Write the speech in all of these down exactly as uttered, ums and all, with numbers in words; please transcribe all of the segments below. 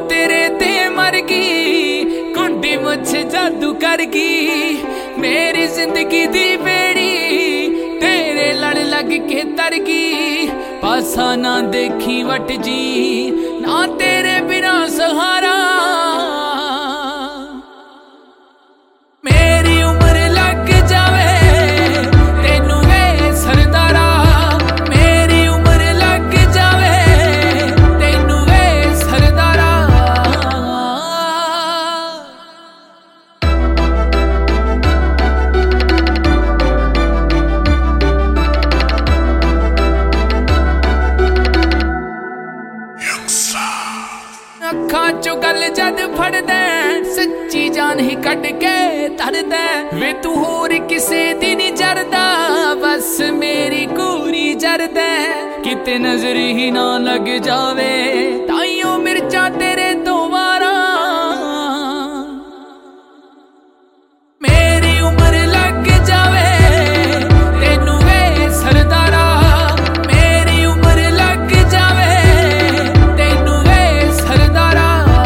तेरे ते मर गई कुंडी मुझ जादू कर गई मेरी जिंदगी दी बेड़ी तेरे लड़ लग के तर गई पासा ना देखी वट जी ना तेरे बिना सहारा मेरी उम्र लग जावे तेनू वे सरदारा मेरी उम्र लग जावे तेनू वे सरदारा अखां चो गल जद फड़दा सच्ची जान ही कट के तरदा वे तू होर किसे दी नी जरदा बस मेरी कोरी जरदा किते नजर ही ना लग जावे ताइयों मिर्चा तेरे तो वारा मेरी उम्र लग जावे तेनू वे सरदारा मेरी उम्र लग जावे तेनू वे सरदारा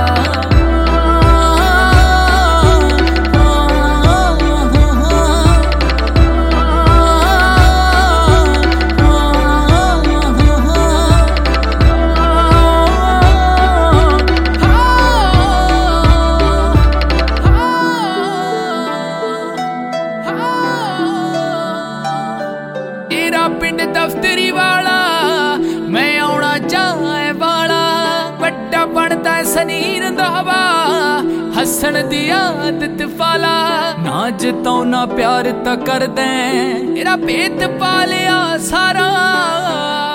तेरा पिंड दफ्तरी वाला मैं आउणा चाहे वाला बड़ा बनता सनी रंधावा हसन दी आदत पाला ना जताओ ना प्यार ता कर दें तेरा भेत पालिया सारा